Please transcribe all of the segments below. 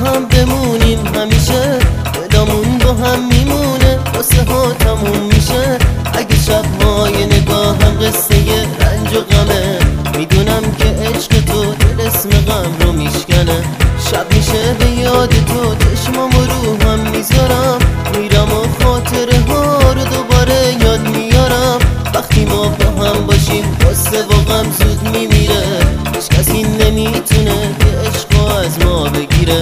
هم بمونیم همیشه، دلامون با هم میمونه، واسه ها تموم میشه. اگه شبهای نگاهم قصه رنج و غمه، میدونم که عشق تو دل اسم غم رو میشکنه. شب میشه به یاد تو چشمام و روحم میذارم، میرم و خاطره ها رو دوباره یاد میارم. وقتی ما با هم باشیم قصه و غم زود میمیره، هیچ کسی نمیتونه که عشق از ما بگیره.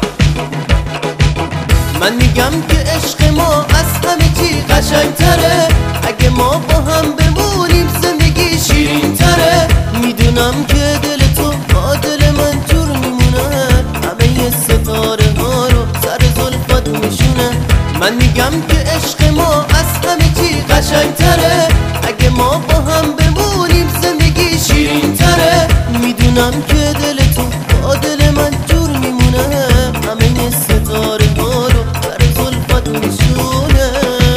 من میگم که عشق ما از همه چی قشنگتره، اگه ما با هم بمونیم زندگی شیرین تره. میدونم که دل تو با دل من جور میمونه، همه ستاره ها رو سر زلفت میشونه. من میگم که عشق ما از همه چی قشنگتره، اگه ما با هم بمونیم زندگی شیرین تره. میدونم که دل تو با دل من جور میمونه، همه ستاره ها رو سر زلفت میشونه.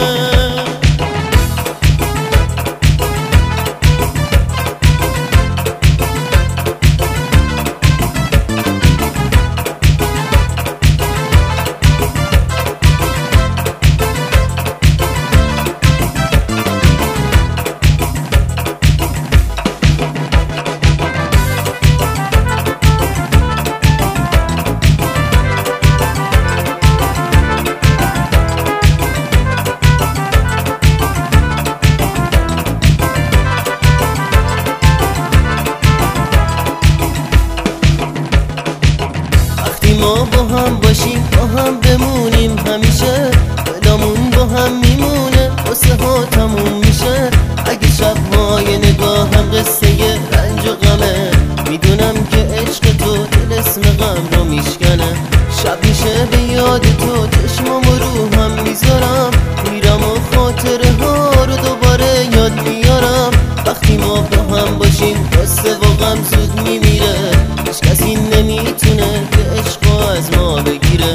ما با هم باشیم با هم بمونیم همیشه، دلامون با هم میمونه، واسه ها تموم میشه. اگه شبهای نگاهم قصه رنج و غمه، میدونم که عشق تو دل اسم غم رو میشکنه. شب میشه به یاد تو چشمام و روحم میذارم، میرم و خاطره ها رو دوباره یاد میارم. وقتی ما با هم باشیم قصه و غم زود میمیره، هیچ کسی نمیتونه که عشق از ما بگیره.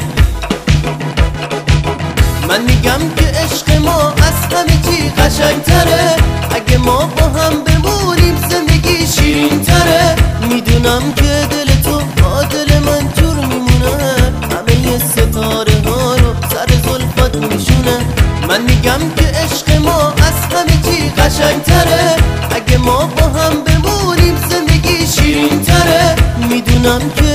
من میگم که عشق ما از همه چی قشنگتره، اگه ما با هم بمونیم زندگی شیرین تره. میدونم که دل تو با دل من جور میمونه، همه ستاره ها رو سر زلفت میشونه. من میگم که عشق ما از همه چی قشنگتره، اگه ما با هم بمونیم زندگی شیرین تره. میدونم که